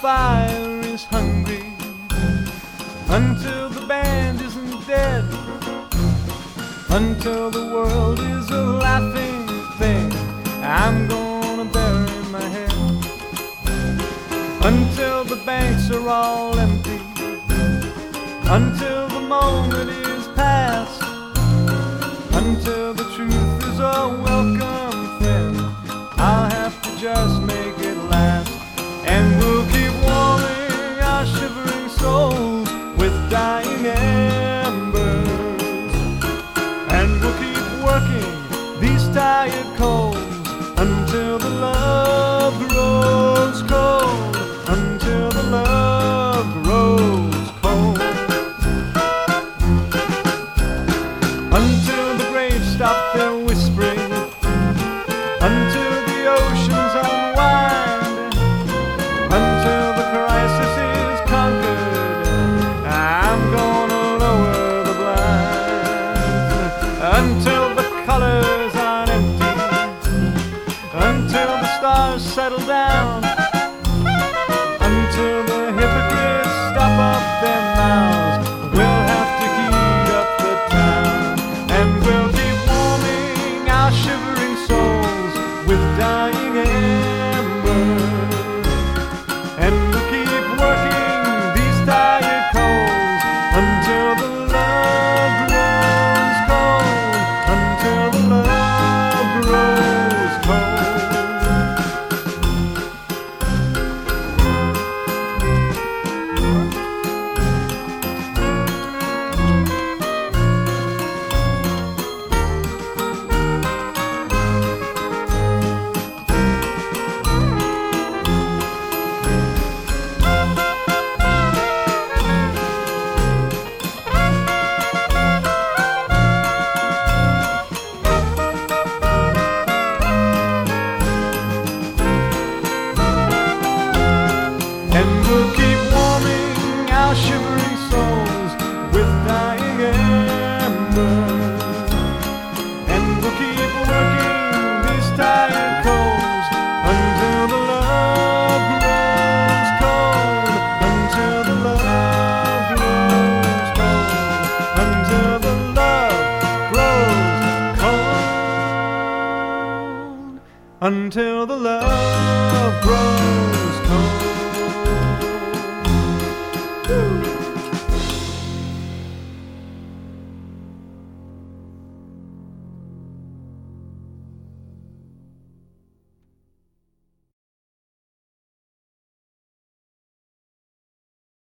fire is hungry, until the band isn't dead, until the world is a laughing thing. I'm gonna bury my head until the banks are all empty, until the moment is past, until the truth is a welcome friend. I'll have to just make it last, and we'll keep warming our shivering souls with dying embers, and we'll keep working these tired coals until the love grows cold, until the love grows cold, until the graves stop their whispering, until the oceans unwind, until the crisis is conquered. I'm gonna lower the blinds until the colors aren't empty, until the stars settle down,